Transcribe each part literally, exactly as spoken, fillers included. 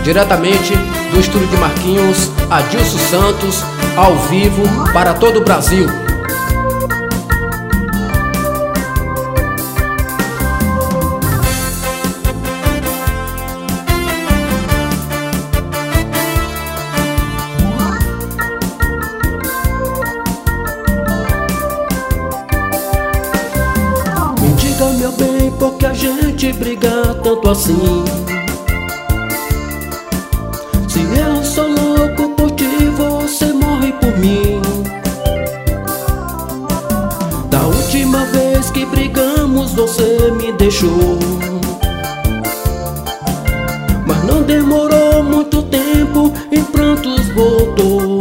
diretamente do estúdio de Marquinhos, Adilson Santos, ao vivo para todo o Brasil. Me diga, meu bem, por que a gente briga tanto assim? Se eu sou louco por ti, você morre por mim. Da última vez que brigamos, você me deixou, mas não demorou muito tempo, em prantos voltou.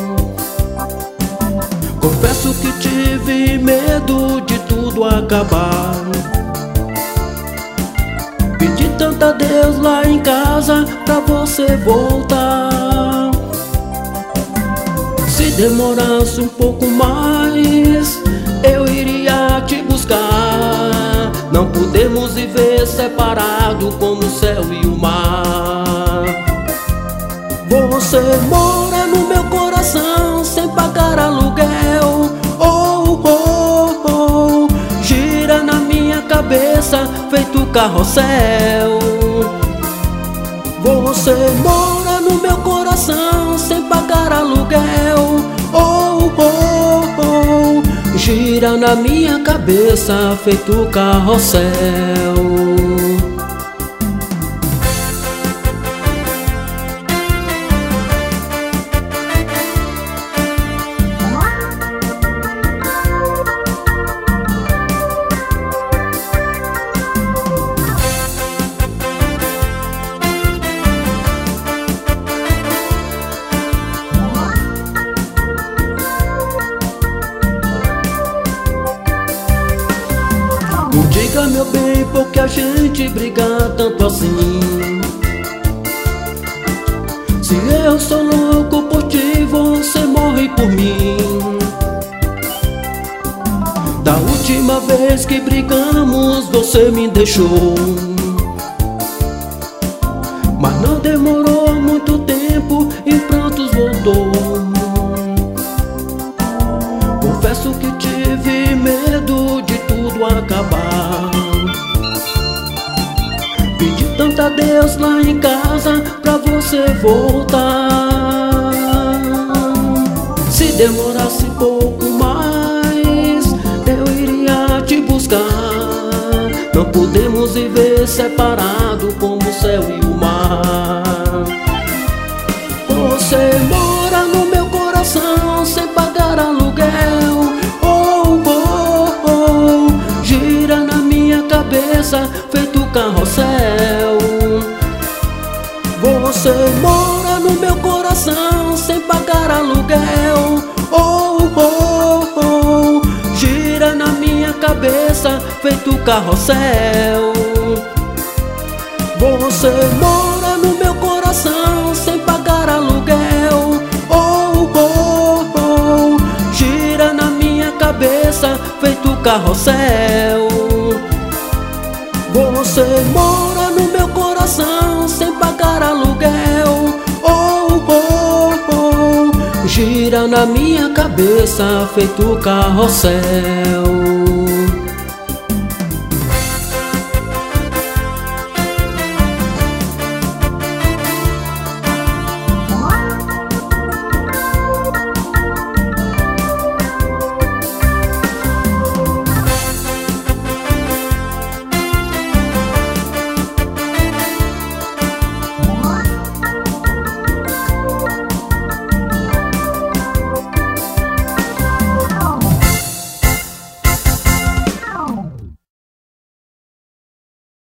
Confesso que tive medo de tudo acabar. Pedi tanto a Deus lá em casa pra você voltar. Se demorasse um pouco mais, eu iria te buscar. Não podemos viver separado como o céu e o mar. Você mora no meu coração sem pagar aluguel. Oh, oh, oh, gira na minha cabeça feito carrossel. Você mora no meu coração sem pagar aluguel. Oh, oh, oh, gira na minha cabeça feito carrossel. Me diga, meu bem, por que a gente briga tanto assim? Se eu sou louco por ti, você morre por mim. Da última vez que brigamos, você me deixou, mas não demorou muito tempo, em prantos voltou. Confesso que tive medo de tudo acabar. Pedi tanto a Deus lá em casa pra você voltar. Se demorasse um pouco mais, eu iria te buscar. Não podemos viver separado como o céu e o mar. Você mora no meu coração sem pagar aluguel. Oh, oh, oh, gira na minha cabeça feito carrossel. Você mora no meu coração sem pagar aluguel. Oh, oh, oh, gira na minha cabeça feito carrossel. Você mora no meu coração sem pagar aluguel. Oh, oh, oh, gira na minha cabeça feito carrossel. Você mora no meu coração sem pagar aluguel. Oh, oh, oh, gira na minha cabeça feito carrossel.